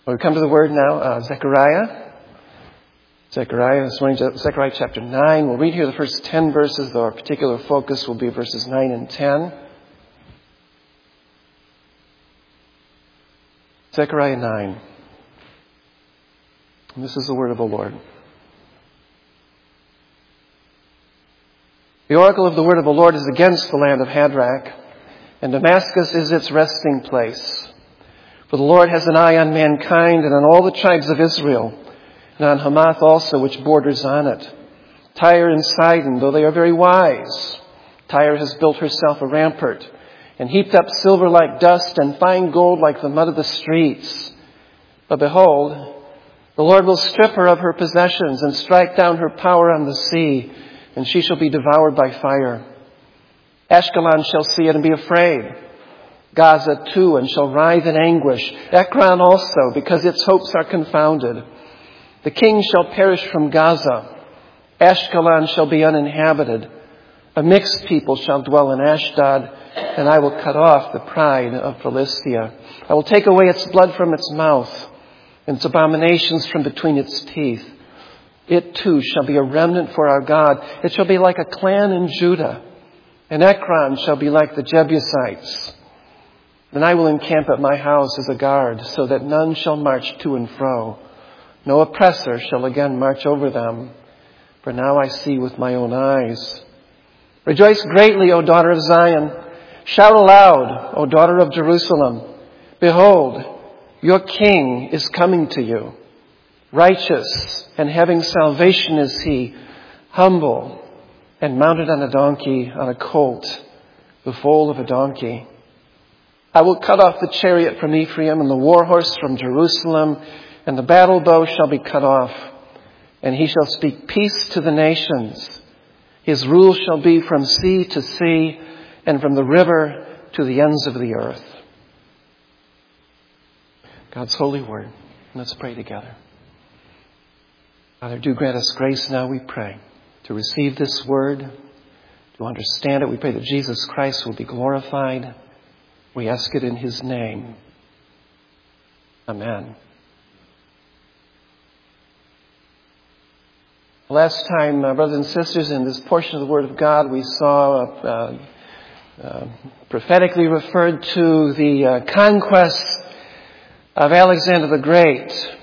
We come to the word now, Zechariah. This morning, Zechariah chapter 9. We'll read here the first 10 verses, though our particular focus will be verses 9 and 10. Zechariah 9. And this is the word of the Lord. The oracle of the word of the Lord is against the land of Hadrach, and Damascus is its resting place. For the Lord has an eye on mankind and on all the tribes of Israel, and on Hamath also, which borders on it. Tyre and Sidon, though they are very wise, Tyre has built herself a rampart, and heaped up silver like dust, and fine gold like the mud of the streets. But behold, the Lord will strip her of her possessions, and strike down her power on the sea, and she shall be devoured by fire. Ashkelon shall see it and be afraid. Gaza too, and shall writhe in anguish. Ekron also, because its hopes are confounded. The king shall perish from Gaza. Ashkelon shall be uninhabited. A mixed people shall dwell in Ashdod, and I will cut off the pride of Philistia. I will take away its blood from its mouth, and its abominations from between its teeth. It too shall be a remnant for our God. It shall be like a clan in Judah, and Ekron shall be like the Jebusites. And I will encamp at my house as a guard, so that none shall march to and fro. No oppressor shall again march over them, for now I see with my own eyes. Rejoice greatly, O daughter of Zion. Shout aloud, O daughter of Jerusalem. Behold, your king is coming to you. Righteous and having salvation is he, humble and mounted on a donkey, on a colt, the foal of a donkey. I will cut off the chariot from Ephraim and the war horse from Jerusalem, and the battle bow shall be cut off, and he shall speak peace to the nations. His rule shall be from sea to sea, and from the river to the ends of the earth. God's holy word. Let's pray together. Father, do grant us grace now, we pray, to receive this word, to understand it. We pray that Jesus Christ will be glorified. We ask it in his name. Amen. Last time, brothers and sisters, in this portion of the Word of God, we saw prophetically referred to the conquest of Alexander the Great.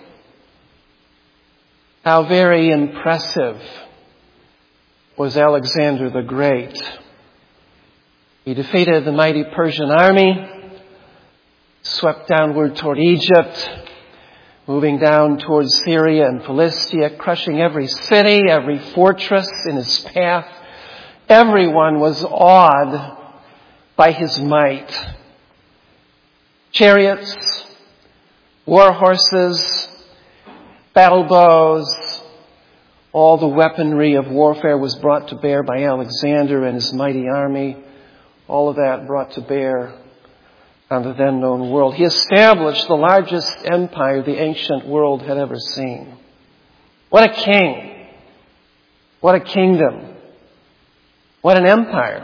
How very impressive was Alexander the Great. He defeated the mighty Persian army, swept downward toward Egypt, moving down towards Syria and Philistia, crushing every city, every fortress in his path. Everyone was awed by his might. Chariots, war horses, battle bows, all the weaponry of warfare was brought to bear by Alexander and his mighty army. All of that brought to bear on the then known world. He established the largest empire the ancient world had ever seen. What a king. What a kingdom. What an empire.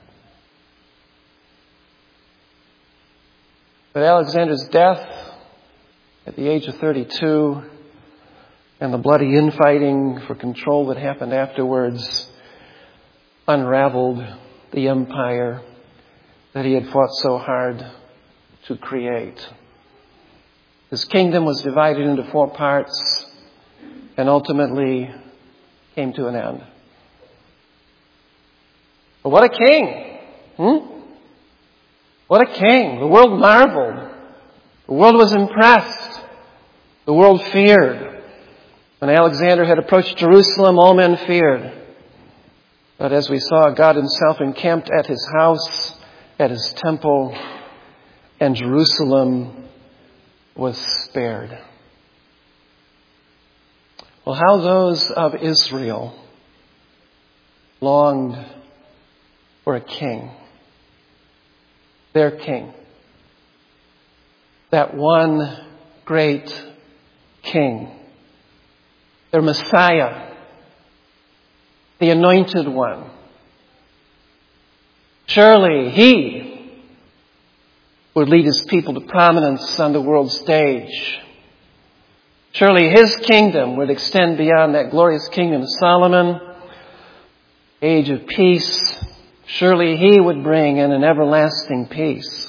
But Alexander's death at the age of 32 and the bloody infighting for control that happened afterwards unraveled the empire that he had fought so hard to create. His kingdom was divided into 4 parts and ultimately came to an end. But what a king! What a king! The world marveled. The world was impressed. The world feared. When Alexander had approached Jerusalem, all men feared. But as we saw, God himself encamped at his house, at his temple, and Jerusalem was spared. Well, how those of Israel longed for a king. Their king. That one great king. Their Messiah. The Anointed One. Surely he would lead his people to prominence on the world stage. Surely his kingdom would extend beyond that glorious kingdom of Solomon, age of peace. Surely he would bring in an everlasting peace.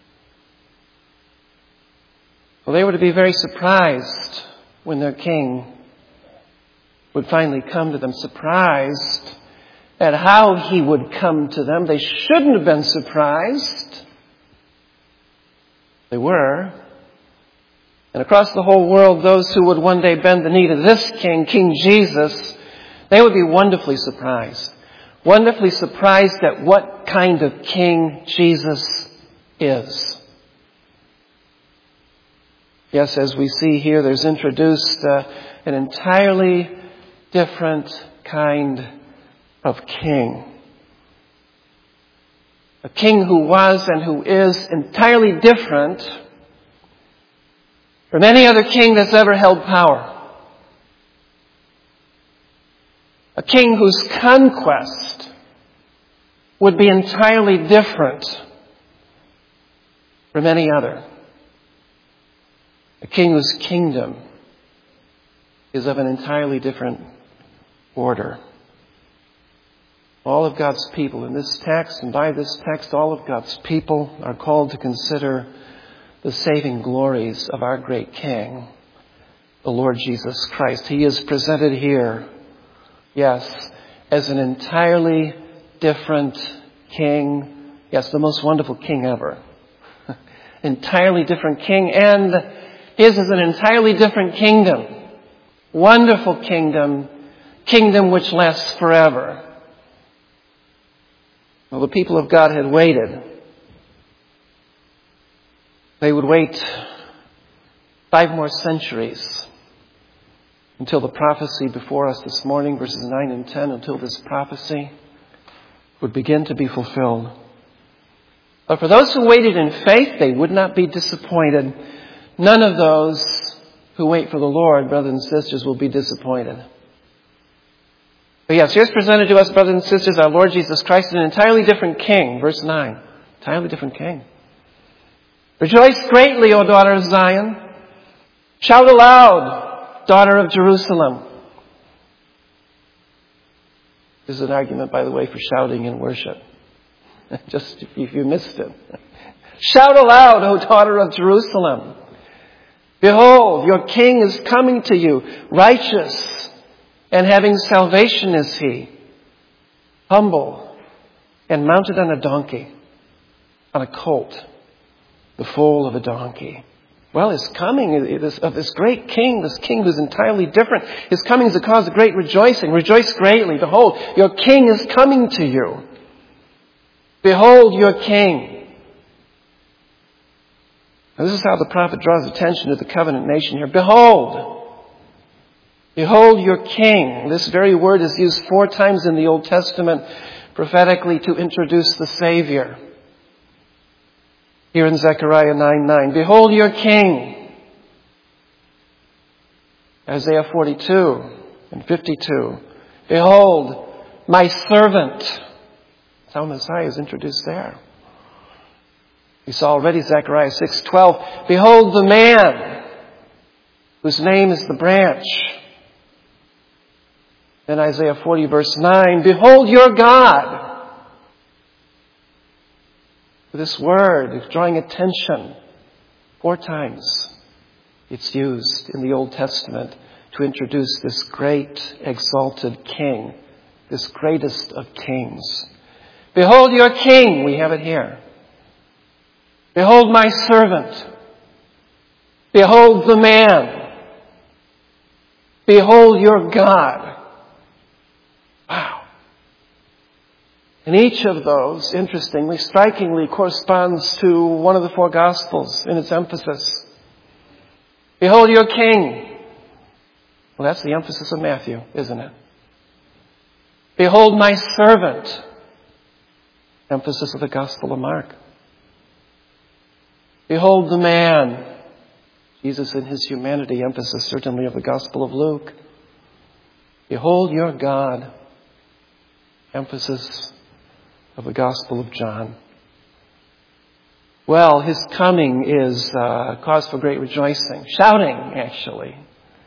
Well, they were to be very surprised when their king would finally come to them, surprised at how he would come to them. They shouldn't have been surprised. They were. And across the whole world, those who would one day bend the knee to this king, King Jesus, they would be wonderfully surprised. Wonderfully surprised at what kind of king Jesus is. Yes, as we see here, there's introduced an entirely different kind of king. A king who was and who is entirely different from any other king that's ever held power. A king whose conquest would be entirely different from any other. A king whose kingdom is of an entirely different order. All of God's people in this text, and by this text, all of God's people are called to consider the saving glories of our great King, the Lord Jesus Christ. He is presented here, yes, as an entirely different King. Yes, the most wonderful King ever. Entirely different King, and his is an entirely different kingdom. Wonderful kingdom, kingdom which lasts forever. Well, the people of God had waited. They would wait 5 more centuries until the prophecy before us this morning, verses 9 and 10, until this prophecy would begin to be fulfilled. But for those who waited in faith, they would not be disappointed. None of those who wait for the Lord, brothers and sisters, will be disappointed. But yes, here's presented to us, brothers and sisters, our Lord Jesus Christ, an entirely different King. Verse 9. Entirely different King. Rejoice greatly, O daughter of Zion. Shout aloud, daughter of Jerusalem. This is an argument, by the way, for shouting in worship. Just if you missed it. Shout aloud, O daughter of Jerusalem. Behold, your king is coming to you, righteous and having salvation is he, humble and mounted on a donkey, on a colt, the foal of a donkey. Well, his coming of this great king, this king who's entirely different, his coming is a cause of great rejoicing. Rejoice greatly. Behold, your king is coming to you. Behold your king. Now, this is how the prophet draws attention to the covenant nation here. Behold. Behold your king. This very word is used 4 times in the Old Testament prophetically to introduce the Savior. Here in Zechariah 9:9. Behold your king. Isaiah 42 and 52. Behold my servant. That's how Messiah is introduced there. We saw already Zechariah 6:12. Behold the man whose name is the branch. Then Isaiah 40 verse 9. Behold your God. This word is drawing attention 4 times. It's used in the Old Testament to introduce this great exalted king, this greatest of kings. Behold your king. We have it here. Behold my servant. Behold the man. Behold your God. Wow. And each of those, interestingly, strikingly, corresponds to one of the 4 Gospels in its emphasis. Behold your king. Well, that's the emphasis of Matthew, isn't it? Behold my servant. Emphasis of the Gospel of Mark. Behold the man. Jesus in his humanity, emphasis certainly of the Gospel of Luke. Behold your God. Emphasis of the Gospel of John. Well, his coming is cause for great rejoicing. Shouting, actually.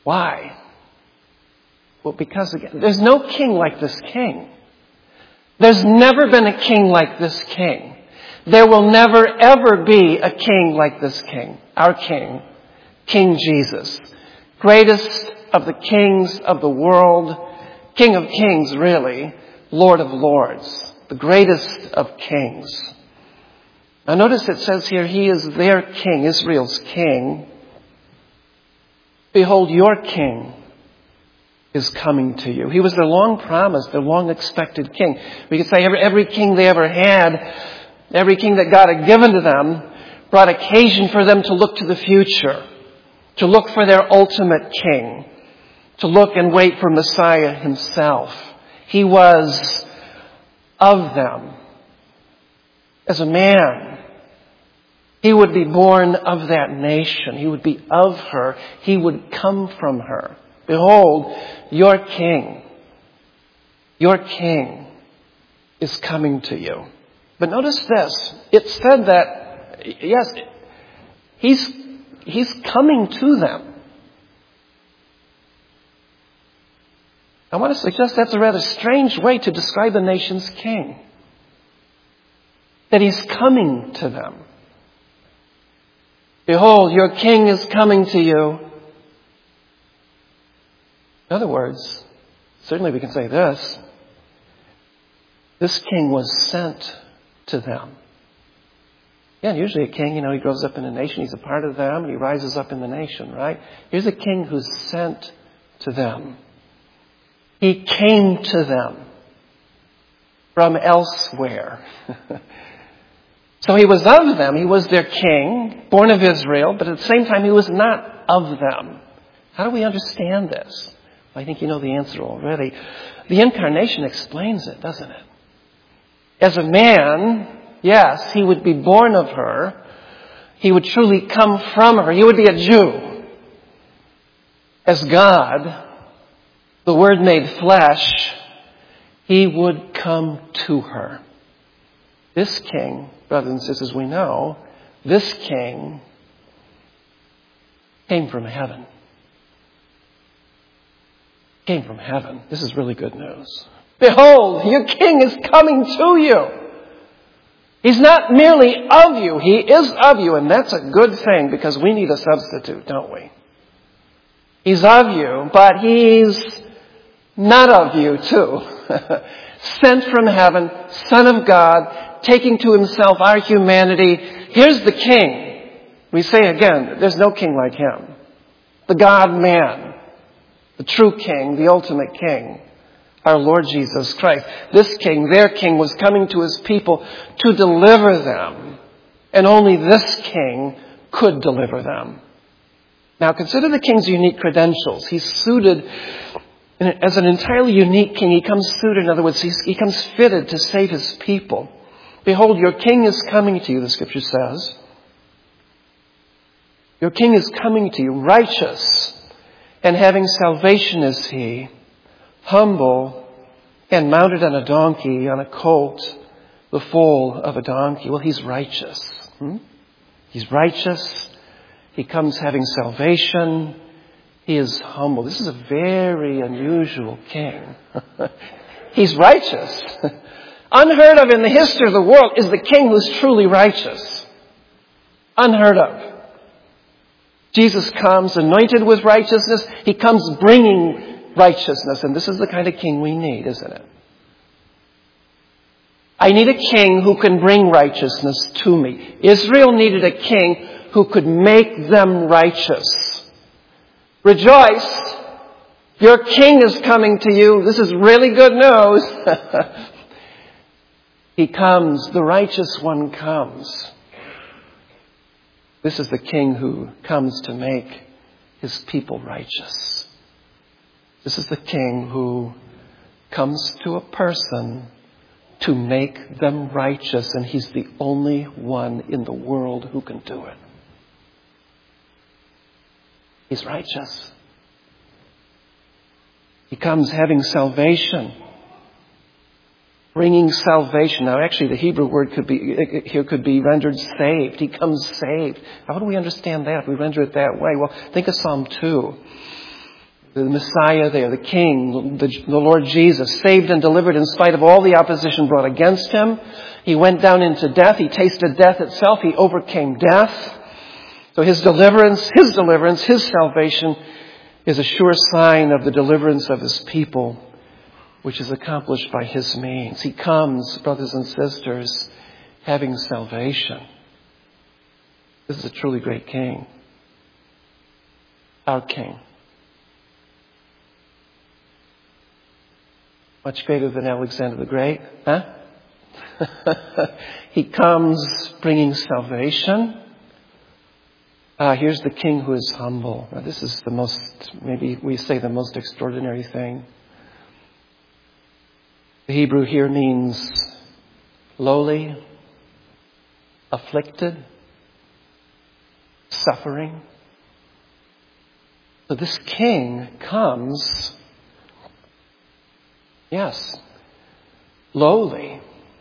Why? Well, because again, there's no king like this king. There's never been a king like this king. There will never ever be a king like this king. Our king, King Jesus. Greatest of the kings of the world. King of kings, really. Lord of lords. The greatest of kings. Now notice it says here, he is their king, Israel's king. Behold, your king is coming to you. He was their long promised, their long expected king. We could say every king they ever had, every king that God had given to them, brought occasion for them to look to the future, to look for their ultimate king, to look and wait for Messiah himself. He was of them. As a man, he would be born of that nation. He would be of her. He would come from her. Behold, your king is coming to you. But notice this. It said that, yes, he's coming to them. I want to suggest that's a rather strange way to describe the nation's king. That he's coming to them. Behold, your king is coming to you. In other words, certainly we can say this. This king was sent to them. Yeah, usually a king, he grows up in a nation. He's a part of them and he rises up in the nation, right? Here's a king who's sent to them. He came to them from elsewhere. So he was of them. He was their king, born of Israel, but at the same time he was not of them. How do we understand this? Well, I think you know the answer already. The incarnation explains it, doesn't it? As a man, yes, he would be born of her. He would truly come from her. He would be a Jew. As God, the Word made flesh, he would come to her. This king, brothers and sisters, we know, this king came from heaven. Came from heaven. This is really good news. Behold, your king is coming to you. He's not merely of you, he is of you, and that's a good thing because we need a substitute, don't we? He's of you, but he's not of you too. Sent from heaven, Son of God, taking to himself our humanity. Here's the king. We say again, there's no king like him. The God-man, the true king, the ultimate king, our Lord Jesus Christ. This king, their king, was coming to his people to deliver them. And only this king could deliver them. Now consider the king's unique credentials. He's suited as an entirely unique king. He comes suited, in other words, he comes fitted to save his people. Behold, your king is coming to you, the scripture says. Your king is coming to you, righteous, and having salvation is he, humble, and mounted on a donkey, on a colt, the foal of a donkey. Well, he's righteous. He's righteous. He comes having salvation. He is humble. This is a very unusual king. He's righteous. Unheard of in the history of the world is the king who's truly righteous. Unheard of. Jesus comes anointed with righteousness. He comes bringing righteousness. And this is the kind of king we need, isn't it? I need a king who can bring righteousness to me. Israel needed a king who could make them righteous. Rejoice! Your king is coming to you. This is really good news. He comes. The righteous one comes. This is the king who comes to make his people righteous. This is the king who comes to a person to make them righteous, and he's the only one in the world who can do it. He's righteous. He comes having salvation, bringing salvation. Now, actually, the Hebrew word could be rendered saved. He comes saved. How do we understand that? We render it that way. Well, think of Psalm 2. The Messiah there, the King, the Lord Jesus, saved and delivered in spite of all the opposition brought against him. He went down into death. He tasted death itself. He overcame death. So his deliverance, his salvation is a sure sign of the deliverance of his people, which is accomplished by his means. He comes, brothers and sisters, having salvation. This is a truly great King. Our King. Much greater than Alexander the Great, huh? He comes bringing salvation. Here's the King who is humble. Now, this is the most, maybe we say the most extraordinary thing. The Hebrew here means lowly, afflicted, suffering. So this King comes, yes, lowly.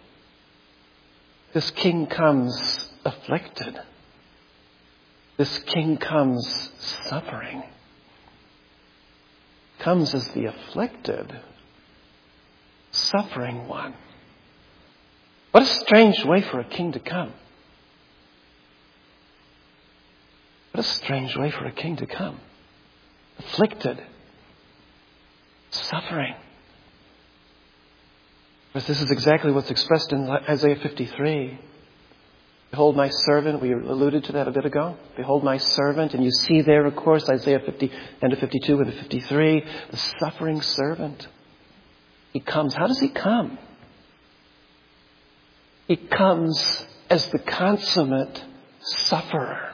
This King comes afflicted. This King comes suffering. Comes as the afflicted, suffering one. What a strange way for a king to come. What a strange way for a king to come. Afflicted, suffering. But this is exactly what's expressed in Isaiah 53. Behold my servant. We alluded to that a bit ago. Behold my servant. And you see there, of course, Isaiah 50, end of 52 and 53, the suffering servant. He comes. How does he come? He comes as the consummate sufferer.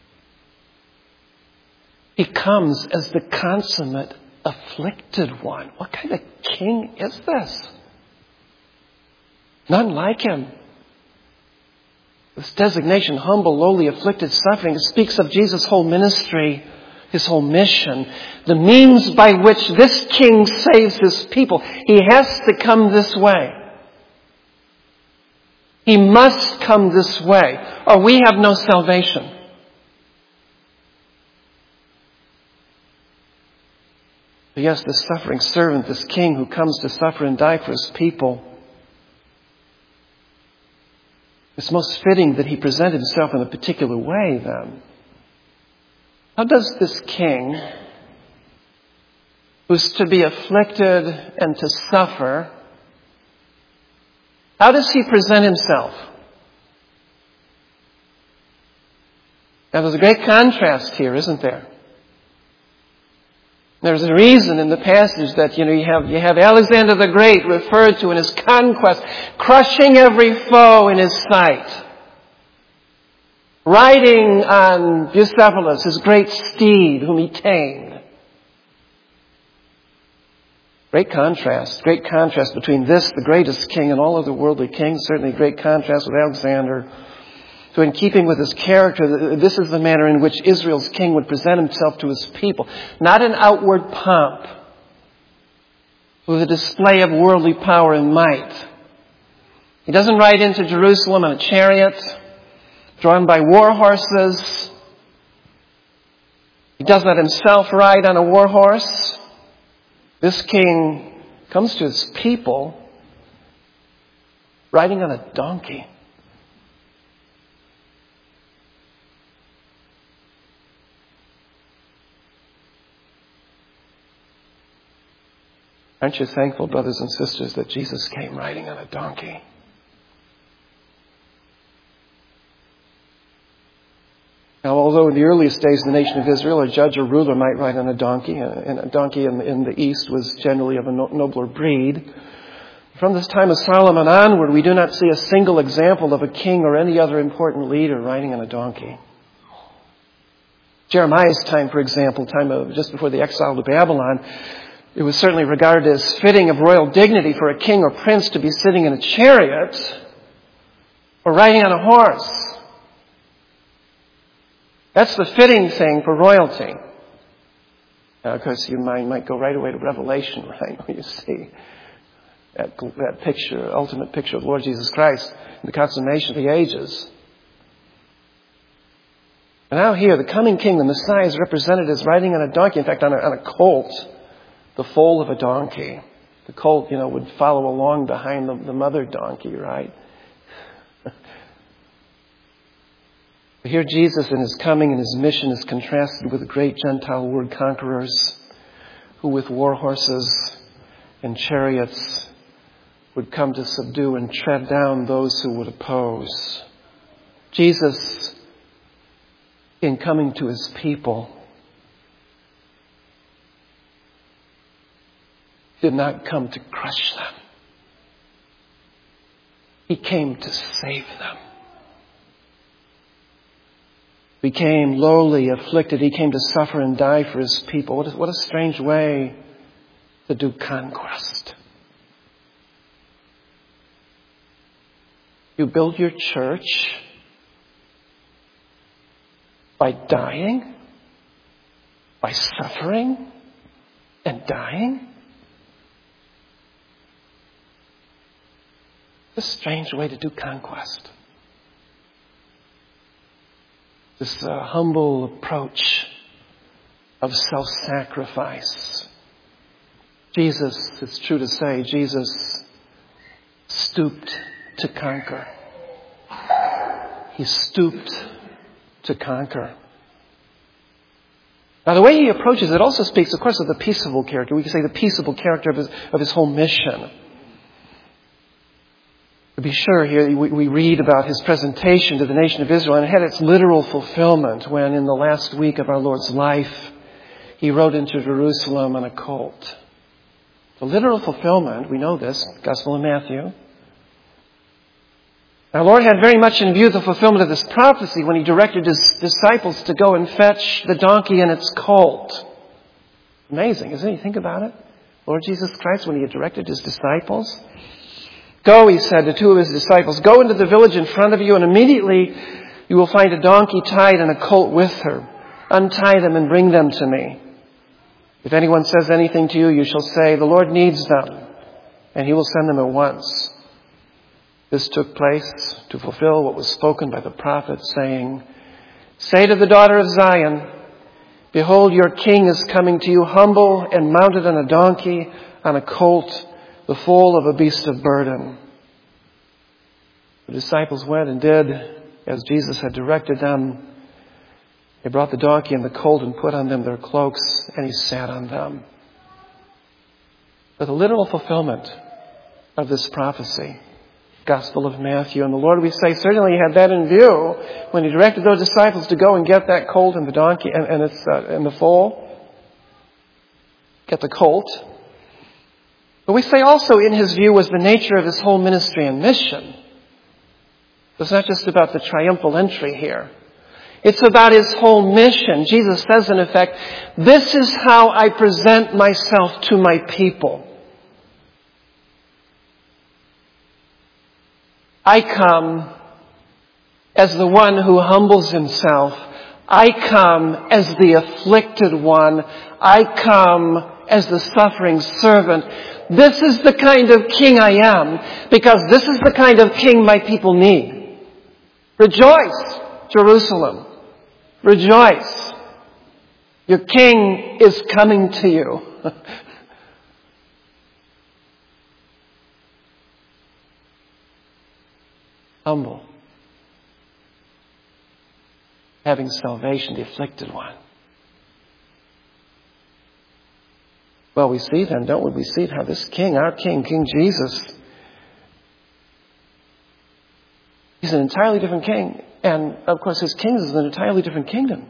He comes as the consummate afflicted one. What kind of king is this? None like him. This designation, humble, lowly, afflicted, suffering, speaks of Jesus' whole ministry, his whole mission, the means by which this king saves his people. He has to come this way. He must come this way, or we have no salvation. But yes, this suffering servant, this king who comes to suffer and die for his people, it's most fitting that he present himself in a particular way then. How does this king, who's to be afflicted and to suffer, how does he present himself? Now there's a great contrast here, isn't there? There's a reason in the passage that, you have Alexander the Great referred to in his conquest, crushing every foe in his sight. Riding on Bucephalus, his great steed, whom he tamed. Great contrast between this, the greatest king, and all other worldly kings. Certainly great contrast with Alexander. So in keeping with his character, this is the manner in which Israel's king would present himself to his people. Not in outward pomp, with a display of worldly power and might. He doesn't ride into Jerusalem on a chariot, drawn by war horses. He does not himself ride on a war horse. This king comes to his people riding on a donkey. Aren't you thankful, brothers and sisters, that Jesus came riding on a donkey? Now, although in the earliest days of the nation of Israel, a judge or ruler might ride on a donkey, and a donkey in the East was generally of a nobler breed, from this time of Solomon onward, we do not see a single example of a king or any other important leader riding on a donkey. Jeremiah's time, for example, time of just before the exile to Babylon, it was certainly regarded as fitting of royal dignity for a king or prince to be sitting in a chariot or riding on a horse. That's the fitting thing for royalty. Now, of course, your mind might go right away to Revelation, right? Where you see that picture, ultimate picture of Lord Jesus Christ and the consummation of the ages. And now here, the coming king, the Messiah, is represented as riding on a donkey, in fact, on a colt. the foal of a donkey. The colt, would follow along behind the mother donkey, right? But here Jesus in his coming and his mission is contrasted with the great Gentile world conquerors who with war horses and chariots would come to subdue and tread down those who would oppose. Jesus, in coming to his people, did not come to crush them. He came to save them. He became lowly, afflicted. He came to suffer and die for his people. What a strange way to do conquest. You build your church by dying, by suffering and dying. It's a strange way to do conquest. This humble approach of self-sacrifice. Jesus, it's true to say, Jesus stooped to conquer. He stooped to conquer. Now, the way he approaches it also speaks, of course, of the peaceable character. We can say the peaceable character of his whole mission. To be sure, here we read about his presentation to the nation of Israel, and it had its literal fulfillment when, in the last week of our Lord's life, he rode into Jerusalem on a colt. The literal fulfillment, we know this, Gospel of Matthew. Our Lord had very much in view the fulfillment of this prophecy when he directed his disciples to go and fetch the donkey and its colt. Amazing, isn't it? You think about it. Lord Jesus Christ, when he had directed his disciples, "Go," he said to two of his disciples, "go into the village in front of you, and immediately you will find a donkey tied and a colt with her. Untie them and bring them to me. If anyone says anything to you, you shall say, 'The Lord needs them,' and he will send them at once." This took place to fulfill what was spoken by the prophet, saying, "Say to the daughter of Zion, behold, your king is coming to you, humble and mounted on a donkey, on a colt, the foal of a beast of burden." The disciples went and did as Jesus had directed them. They brought the donkey and the colt and put on them their cloaks, and he sat on them. But the literal fulfillment of this prophecy, Gospel of Matthew, and the Lord, we say, certainly had that in view when he directed those disciples to go and get that colt and the donkey and the foal. Get the colt. But we say also in his view was the nature of his whole ministry and mission. It's not just about the triumphal entry here. It's about his whole mission. Jesus says, in effect, this is how I present myself to my people. I come as the one who humbles himself. I come as the afflicted one. I come as the suffering servant. This is the kind of king I am, because this is the kind of king my people need. Rejoice, Jerusalem. Rejoice. Your king is coming to you. Humble. Having salvation, the afflicted one. Well, we see then, don't we? We see how this king, our king, King Jesus, he's an entirely different king. And, of course, his kingdom is an entirely different kingdom.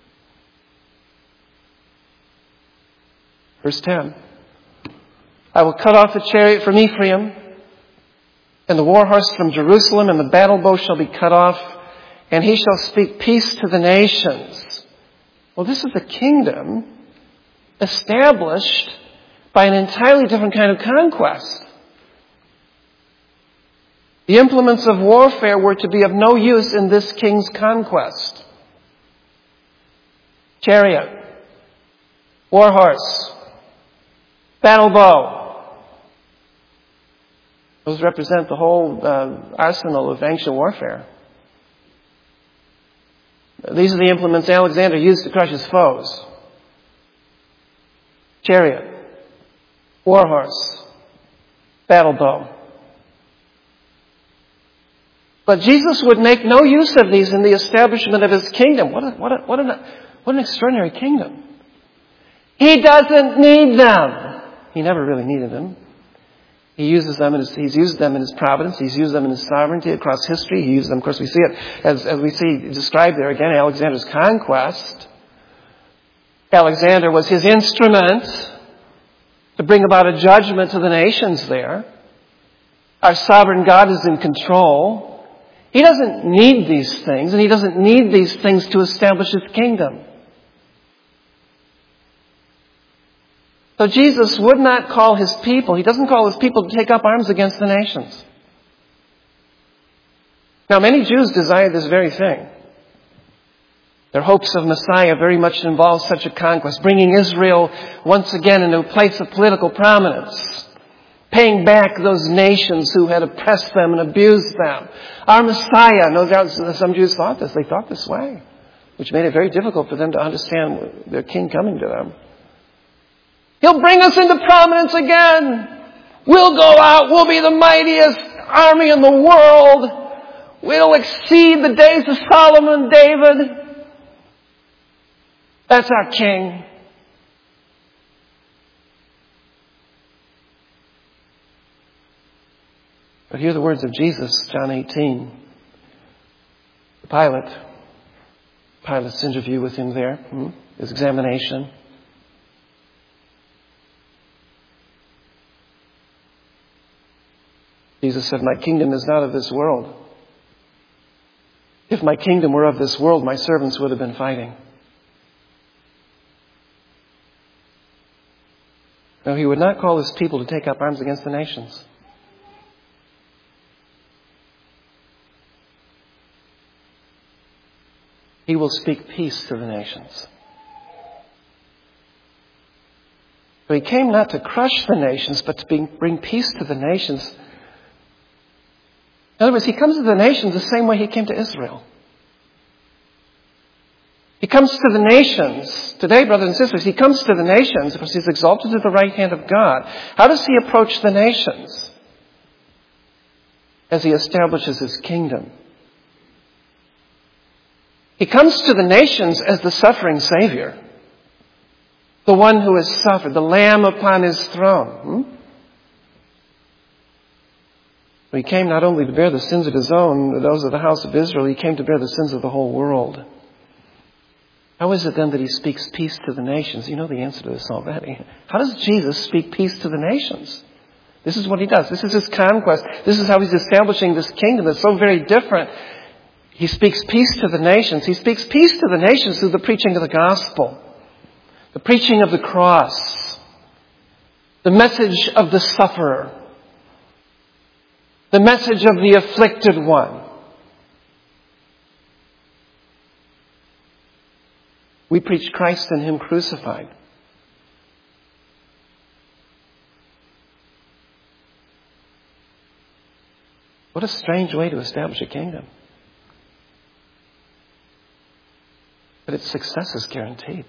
Verse 10. I will cut off the chariot from Ephraim, and the war horse from Jerusalem, and the battle bow shall be cut off, and he shall speak peace to the nations. Well, this is a kingdom established by an entirely different kind of conquest. The implements of warfare were to be of no use in this king's conquest. Chariot, war horse, battle bow. Those represent the whole arsenal of ancient warfare. These are the implements Alexander used to crush his foes. Chariot, warhorse, battle bow. But Jesus would make no use of these in the establishment of his kingdom. What an extraordinary kingdom. He doesn't need them. He never really needed them. He's used them in his providence. He's used them in his sovereignty across history. He used them, of course, we see it as we see described there again, Alexander's conquest. Alexander was his instrument to bring about a judgment to the nations there. Our sovereign God is in control. He doesn't need these things, and he doesn't need these things to establish his kingdom. So Jesus would not call his people, he doesn't call his people to take up arms against the nations. Now, many Jews desire this very thing. Their hopes of Messiah very much involve such a conquest, bringing Israel once again into a place of political prominence, paying back those nations who had oppressed them and abused them. Our Messiah, no doubt some Jews thought this. They thought this way, which made it very difficult for them to understand their king coming to them. He'll bring us into prominence again. We'll go out. We'll be the mightiest army in the world. We'll exceed the days of Solomon and David. That's our king. But hear the words of Jesus, John 18. Pilate's interview with him there, his examination. Jesus said, "My kingdom is not of this world. If my kingdom were of this world, my servants would have been fighting." No, he would not call his people to take up arms against the nations. He will speak peace to the nations. But he came not to crush the nations, but to bring peace to the nations. In other words, he comes to the nations the same way he came to Israel. He comes to the nations. Today, brothers and sisters, he comes to the nations because he's exalted to the right hand of God. How does he approach the nations? As he establishes his kingdom. He comes to the nations as the suffering Savior. The one who has suffered, the Lamb upon his throne. He came not only to bear the sins of his own, those of the house of Israel, he came to bear the sins of the whole world. How is it then that he speaks peace to the nations? You know the answer to this already. How does Jesus speak peace to the nations? This is what he does. This is his conquest. This is how he's establishing this kingdom that's so very different. He speaks peace to the nations. He speaks peace to the nations through the preaching of the gospel, the preaching of the cross, the message of the sufferer, the message of the afflicted one. We preach Christ and him crucified. What a strange way to establish a kingdom. But its success is guaranteed.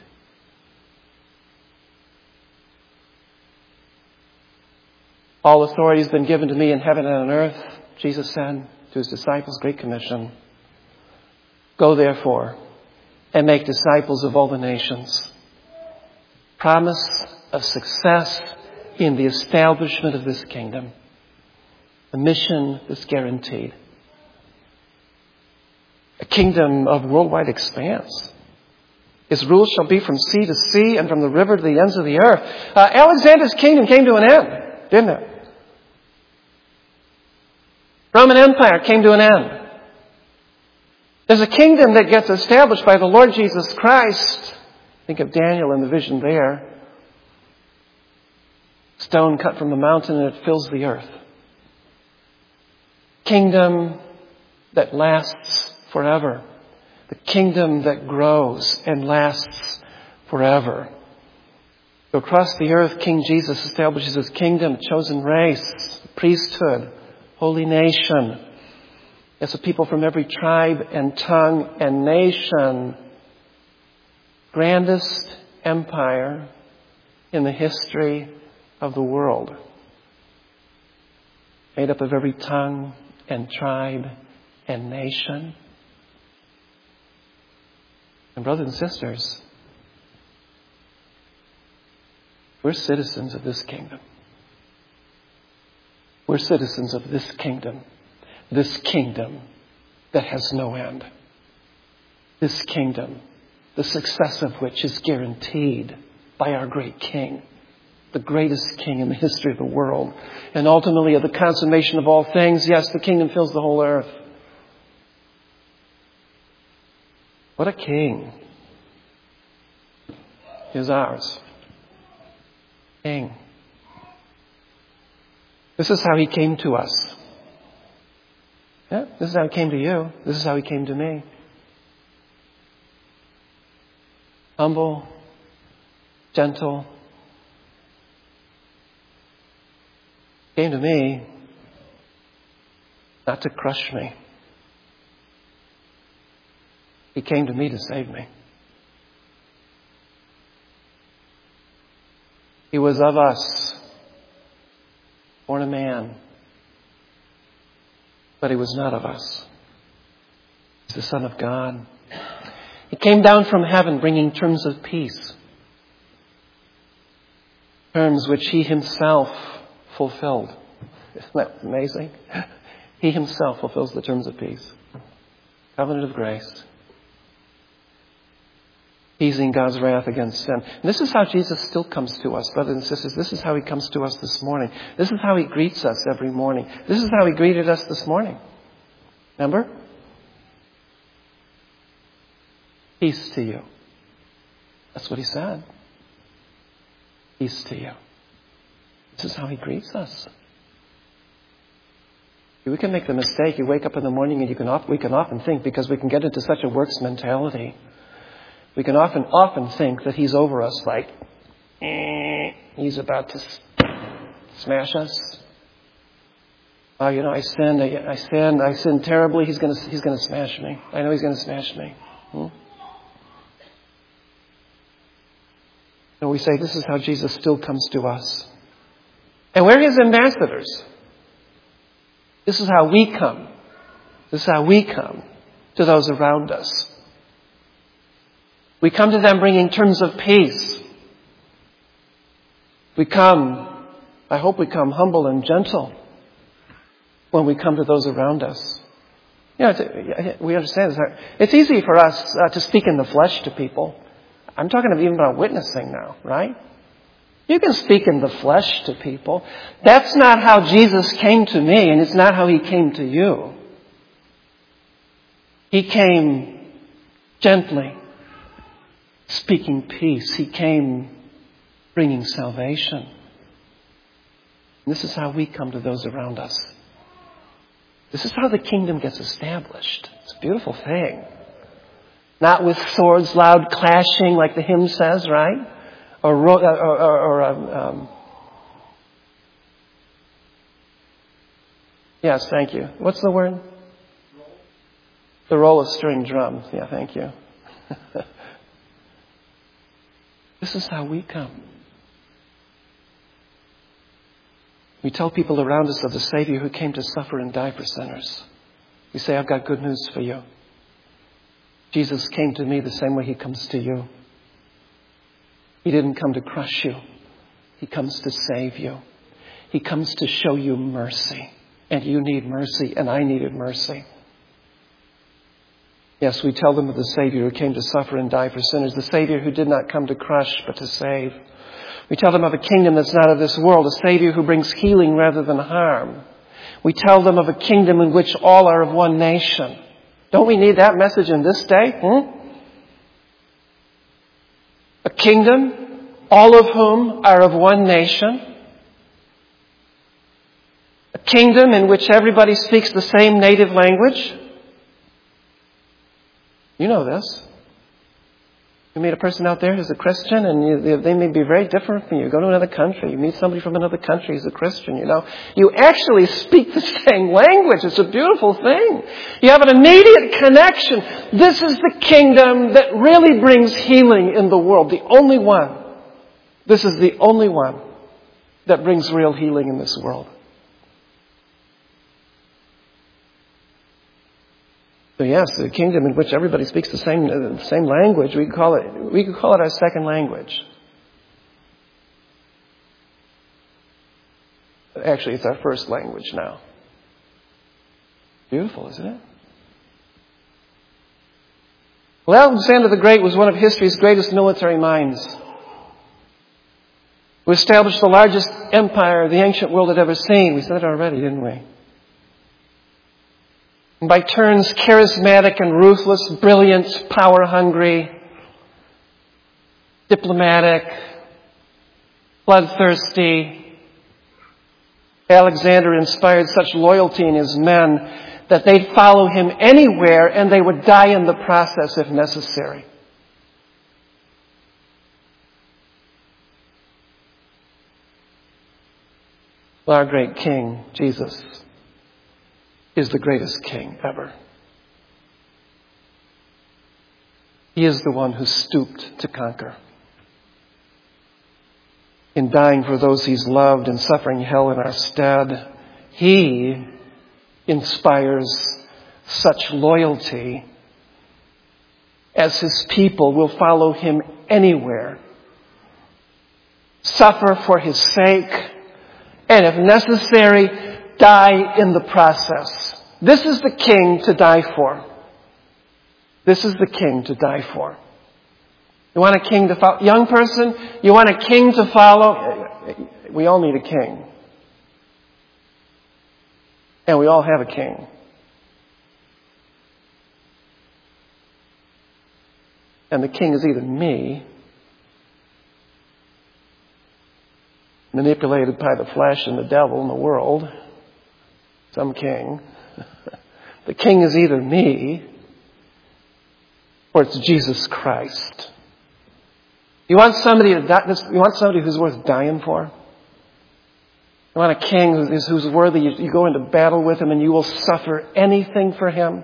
All authority has been given to me in heaven and on earth, Jesus said to his disciples, Great Commission. Go therefore and make disciples of all the nations. Promise of success in the establishment of this kingdom. A mission that's guaranteed. A kingdom of worldwide expanse. His rule shall be from sea to sea and from the river to the ends of the earth. Alexander's kingdom came to an end, didn't it? Roman Empire came to an end. There's a kingdom that gets established by the Lord Jesus Christ. Think of Daniel in the vision there. Stone cut from the mountain and it fills the earth. Kingdom that lasts forever. The kingdom that grows and lasts forever. So across the earth, King Jesus establishes his kingdom, chosen race, priesthood, holy nation. As a people from every tribe and tongue and nation. Grandest empire in the history of the world, made up of every tongue and tribe and nation. And brothers and sisters, we're citizens of this kingdom. We're citizens of this kingdom that has no end. This kingdom, the success of which is guaranteed by our great King, the greatest King in the history of the world, and ultimately at the consummation of all things, yes, the kingdom fills the whole earth. What a King is ours. King. This is how He came to us. Yeah, this is how He came to you. This is how He came to me. Humble, gentle. He came to me not to crush me. He came to me to save me. He was of us, born a man, but He was not of us. He's the Son of God. He came down from heaven bringing terms of peace, terms which He Himself fulfilled. Isn't that amazing? He Himself fulfills the terms of peace. Covenant of grace. Easing God's wrath against sin. And this is how Jesus still comes to us, brothers and sisters. This is how He comes to us this morning. This is how He greets us every morning. This is how He greeted us this morning. Remember? Peace to you. That's what He said. Peace to you. This is how He greets us. We can make the mistake. You wake up in the morning and we can often think, because we can get into such a works mentality, we can often think that He's over us, like, He's about to smash us. Oh, I sinned terribly. He's going to smash me. I know He's going to smash me. And we say, this is how Jesus still comes to us. And we're His ambassadors. This is how we come. This is how we come to those around us. We come to them bringing terms of peace. I hope we come humble and gentle when we come to those around us. We understand this. It's easy for us to speak in the flesh to people. I'm talking even about witnessing now, right? You can speak in the flesh to people. That's not how Jesus came to me, and it's not how He came to you. He came gently, speaking peace. He came bringing salvation. And this is how we come to those around us. This is how the kingdom gets established. It's a beautiful thing. Not with swords loud clashing like the hymn says, right? Yes, thank you. What's the word? The roll of string drums. Yeah, thank you. This is how we come. We tell people around us of the Savior who came to suffer and die for sinners. We say, I've got good news for you. Jesus came to me the same way He comes to you. He didn't come to crush you. He comes to save you. He comes to show you mercy. And you need mercy, and I needed mercy. Yes, we tell them of the Savior who came to suffer and die for sinners. The Savior who did not come to crush, but to save. We tell them of a kingdom that's not of this world. A Savior who brings healing rather than harm. We tell them of a kingdom in which all are of one nation. Don't we need that message in this day? A kingdom, all of whom are of one nation. A kingdom in which everybody speaks the same native language. You know this. You meet a person out there who's a Christian, and they may be very different from you. Go to another country. You meet somebody from another country who's a Christian, You actually speak the same language. It's a beautiful thing. You have an immediate connection. This is the kingdom that really brings healing in the world. The only one. This is the only one. that brings real healing in this world. So yes, a kingdom in which everybody speaks the same language. We could call it our second language. Actually, it's our first language now. Beautiful, isn't it? Well, Alexander the Great was one of history's greatest military minds, who established the largest empire the ancient world had ever seen. We said it already, didn't we? And by turns charismatic and ruthless, brilliant, power-hungry, diplomatic, bloodthirsty, Alexander inspired such loyalty in his men that they'd follow him anywhere and they would die in the process if necessary. Well, our great King, Jesus, is the greatest King ever. He is the one who stooped to conquer. In dying for those He's loved and suffering hell in our stead, He inspires such loyalty as His people will follow Him anywhere, suffer for His sake, and if necessary, die in the process. This is the King to die for. This is the King to die for. You want a king to follow? Young person, you want a king to follow? We all need a king. And we all have a king. And the king is either me, manipulated by the flesh and the devil and the world, some king. The king is either me or it's Jesus Christ. You want somebody to die, you want somebody who's worth dying for? You want a king who's worthy, you go into battle with him and you will suffer anything for him?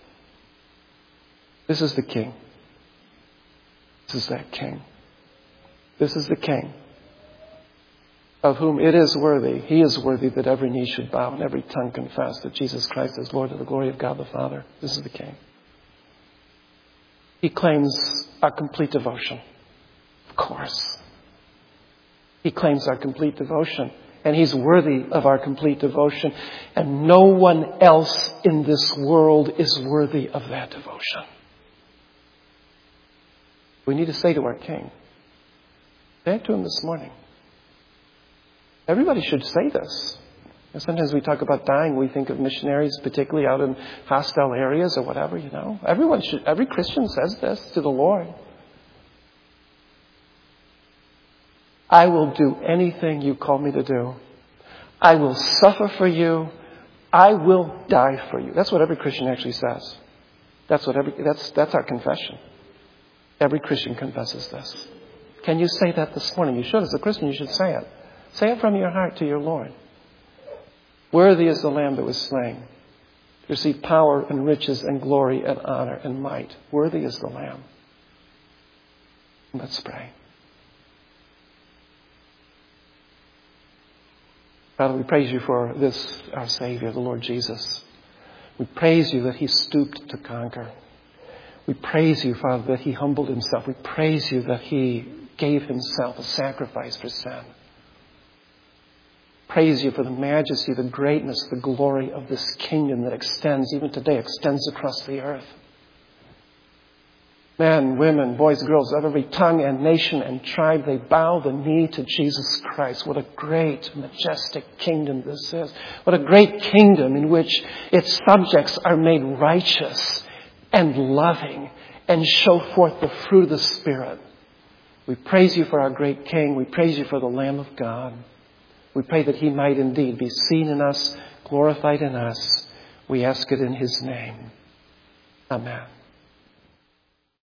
This is the king. This is that king. This is the king of whom it is worthy. He is worthy that every knee should bow and every tongue confess that Jesus Christ is Lord to the glory of God the Father. This is the king. He claims our complete devotion. Of course. He claims our complete devotion. And He's worthy of our complete devotion. And no one else in this world is worthy of that devotion. We need to say to our King, say it to Him this morning. Everybody should say this. And sometimes we talk about dying, we think of missionaries, particularly out in hostile areas or whatever, you know. Every Christian says this to the Lord. I will do anything you call me to do. I will suffer for you. I will die for you. That's what every Christian actually says. That's our confession. Every Christian confesses this. Can you say that this morning? You should. As a Christian, you should say it. Say it from your heart to your Lord. Worthy is the Lamb that was slain to receive power and riches and glory and honor and might. Worthy is the Lamb. Let's pray. Father, we praise You for this, our Savior, the Lord Jesus. We praise You that He stooped to conquer. We praise You, Father, that He humbled Himself. We praise You that He gave Himself a sacrifice for sin. Praise You for the majesty, the greatness, the glory of this kingdom that extends, even today, extends across the earth. Men, women, boys, girls of every tongue and nation and tribe, they bow the knee to Jesus Christ. What a great, majestic kingdom this is. What a great kingdom in which its subjects are made righteous and loving and show forth the fruit of the Spirit. We praise You for our great King. We praise You for the Lamb of God. We pray that He might indeed be seen in us, glorified in us. We ask it in His name. Amen.